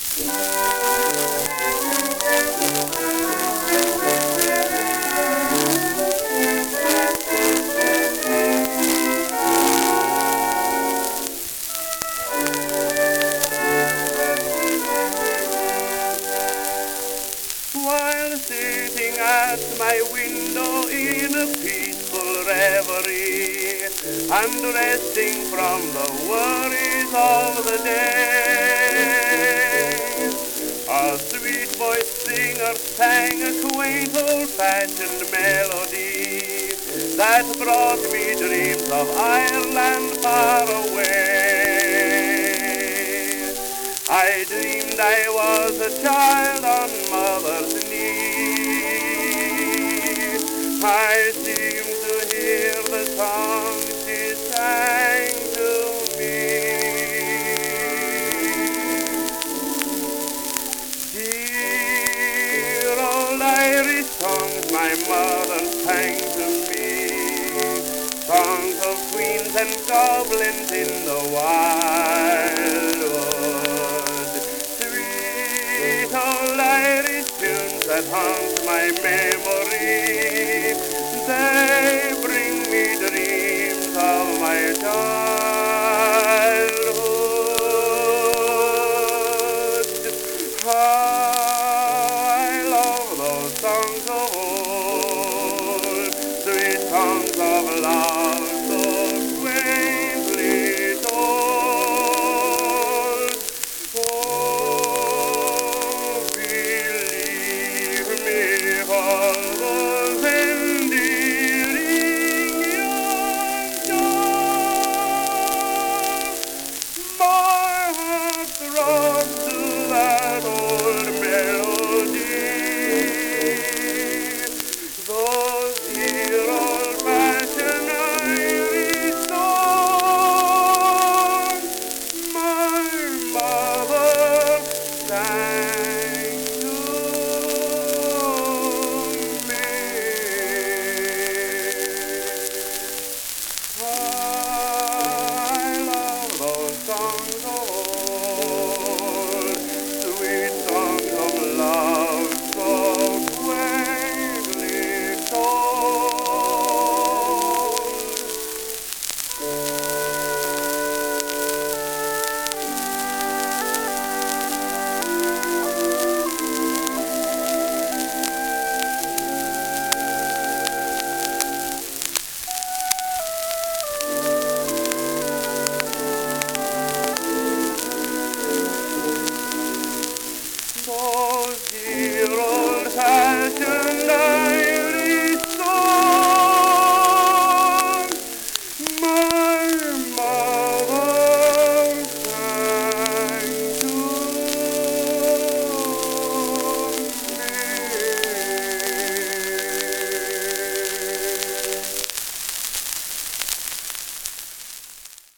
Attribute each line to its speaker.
Speaker 1: While sitting at my window in a peaceful reverie, and resting from the worries of the day, a sweet voiced singer sang a quaint old-fashioned melody that brought me dreams of Ireland far away. I dreamed I was a child on mother's knee. I seemed to hear the song she sang to me. Dear old Irish songs my mother sang to me, songs of queens and goblins in the wildwood. Sweet old Irish tunes that hung